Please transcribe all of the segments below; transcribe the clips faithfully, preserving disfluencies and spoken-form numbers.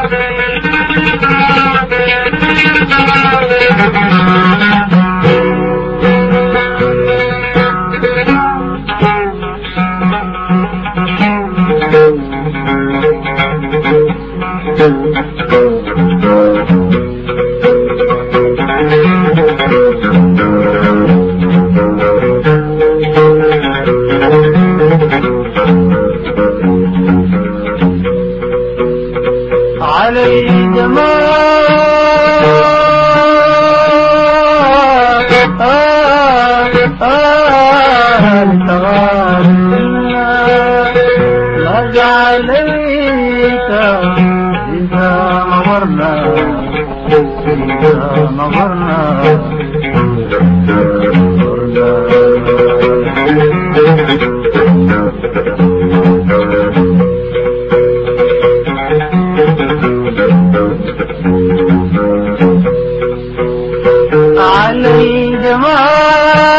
علي جمال ما عليك إذا نظرنا إذا نظرنا علي جمال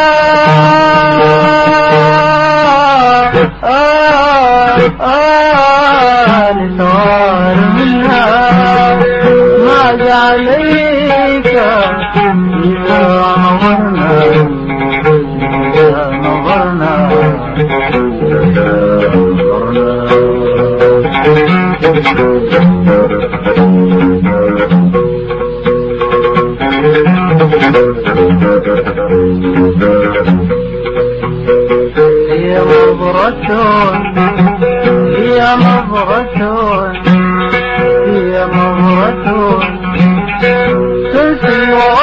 صار منها ما عليك إذا نظرنا إذا نظرنا هي نظرة هي نظرة هي نظرة تسوى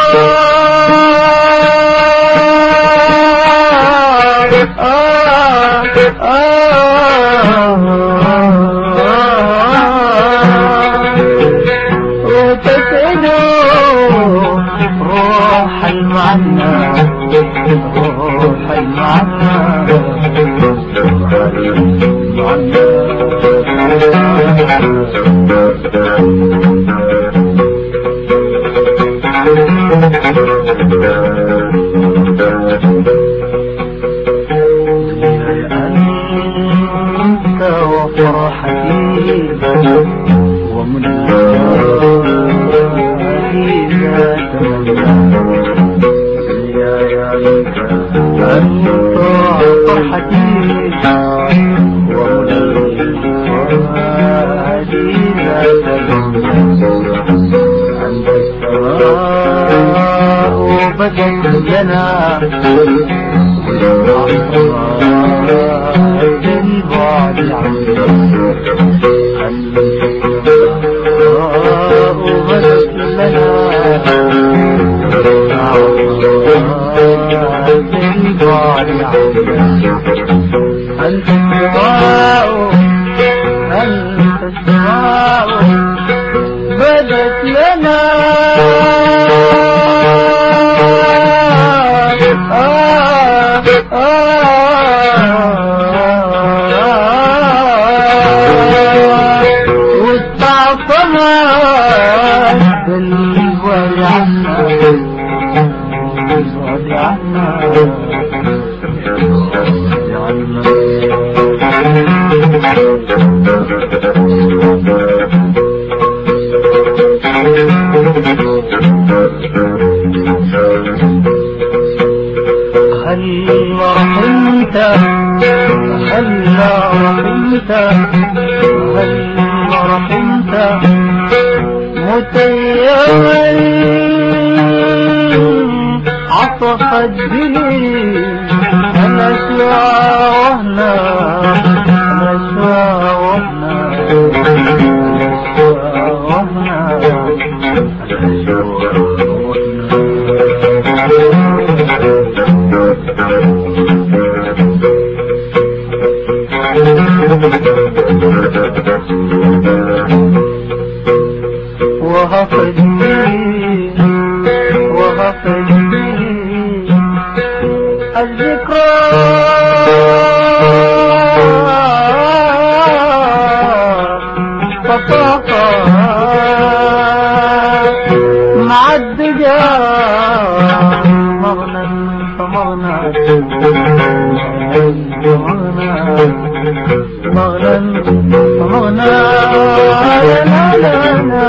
وتسعد روح المعنى روح المعنى أنت وفرحتي ومنى أنت فرحتي عند السماء وبدت لنا البعد عنك عند السماء وبدت لنا البعد عنك أنت السماء أنت السماء بدت لنا واستعطنا بالبعد عنا بالبعد عنا هل رحمت هل رحمت هل رحمت متيما عطفت به الأشواق وهنا الأشواق وهنا الأشواق وهنا الأشواق وهفدني وهفدني الذكرى فطاقة مع الدجا مغنى فمغنى مغنى فمغنى لا لا لا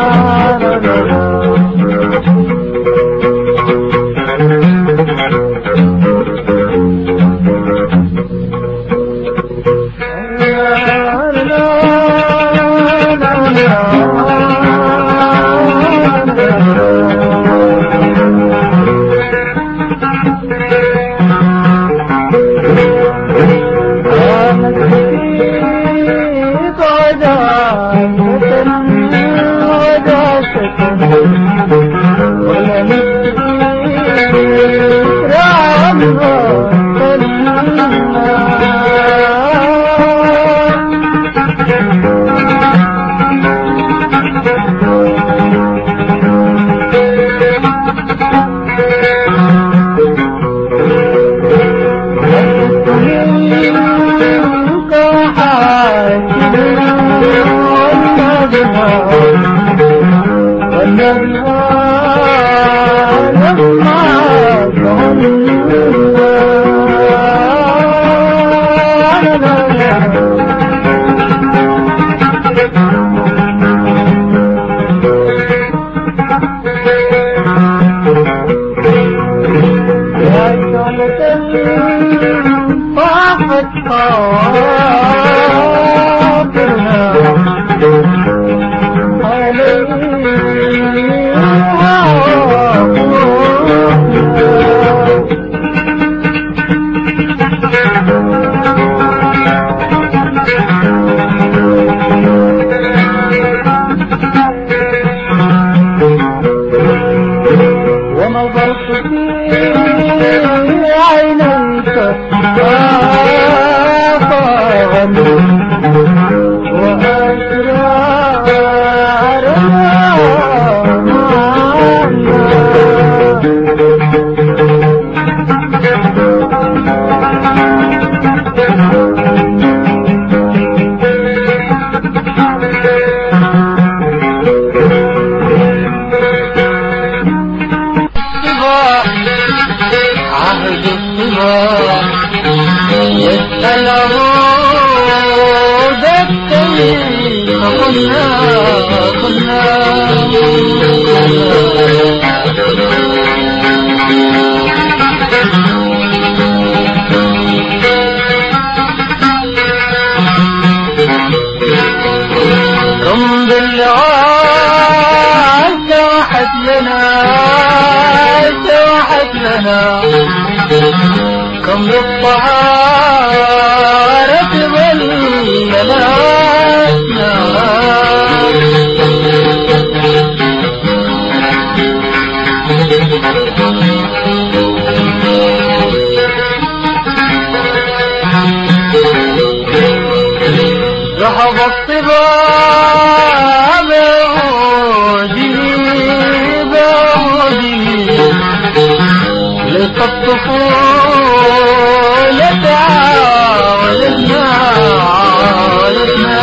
كم بالطهارة والملاسنا ذهب الطباب بعودي بعودي للطفولة عالتنا عالتنا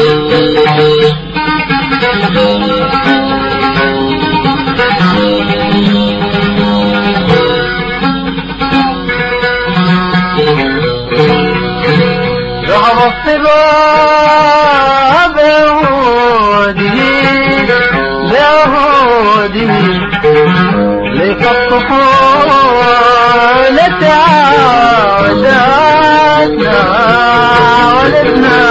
ذهب الطباب بعودي بعودي للطفولة عودتنا عودتنا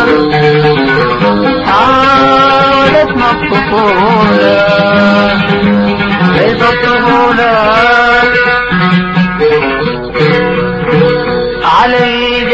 عودتنا الطفولة ليس الطفولة علي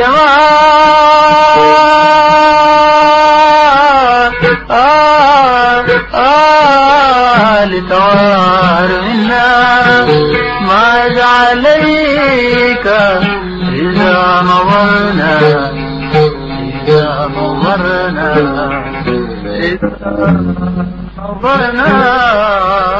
جمال آه آه لتوار منا ما عليك إذا نظرنا إذا نظرنا إذا نظرنا